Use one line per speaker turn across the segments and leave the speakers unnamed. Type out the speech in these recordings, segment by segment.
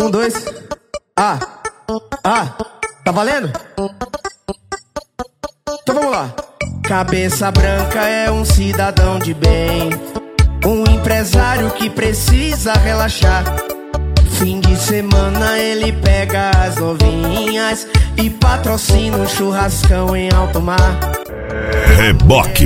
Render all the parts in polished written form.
Um, dois. Tá valendo? Então vamos lá. Cabeça branca é um cidadão de bem, um empresário que precisa relaxar. Fim de semana ele pega as novinhas e patrocina um churrascão em alto mar.
Reboque,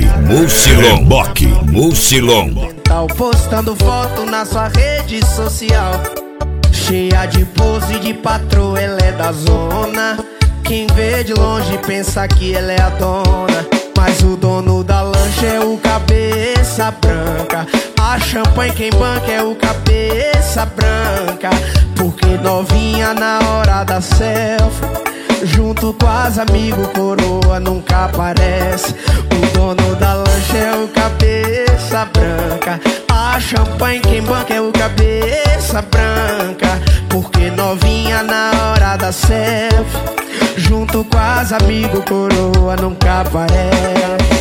Mucilon.
Postando foto na sua rede social, cheia de pose de patroa, ela é da zona. Quem vê de longe pensa que ela é a dona, mas o dono da lancha é o cabeça branca. A champanhe quem banca é o cabeça branca. Porque novinha na hora da selfie, junto com as amigos, coroa nunca aparece. O dono da lancha é o cabeça branca. A champanhe quem banca é o cabeça branca. Porque novinha na hora da selfie, junto com as amigos, coroa nunca aparece.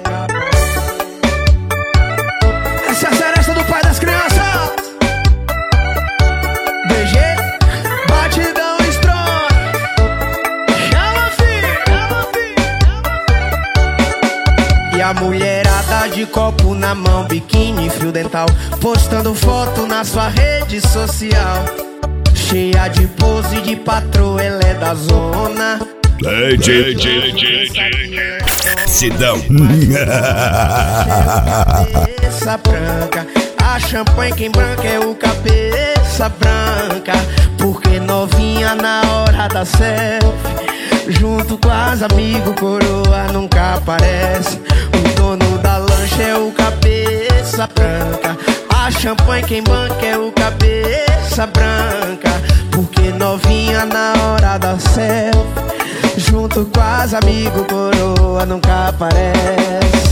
Essa é a seresta do pai das crianças. DG, batidão strong. Chama, filho. E a mulherada de copo na mão, biquíni, fio dental, postando foto na sua rede social, cheia de pose de patroa, ela é da zona.
Sidão.
Cabeça branca. A champanhe quem branca é o cabeça branca. Porque novinha na hora da selfie, junto com as amigos, coroa nunca aparece. O dono da lancha é o cabeça branca. A champanhe quem banca é o cabeça branca. Porque novinha na hora da selfie, junto com as amigos, coroa nunca aparece.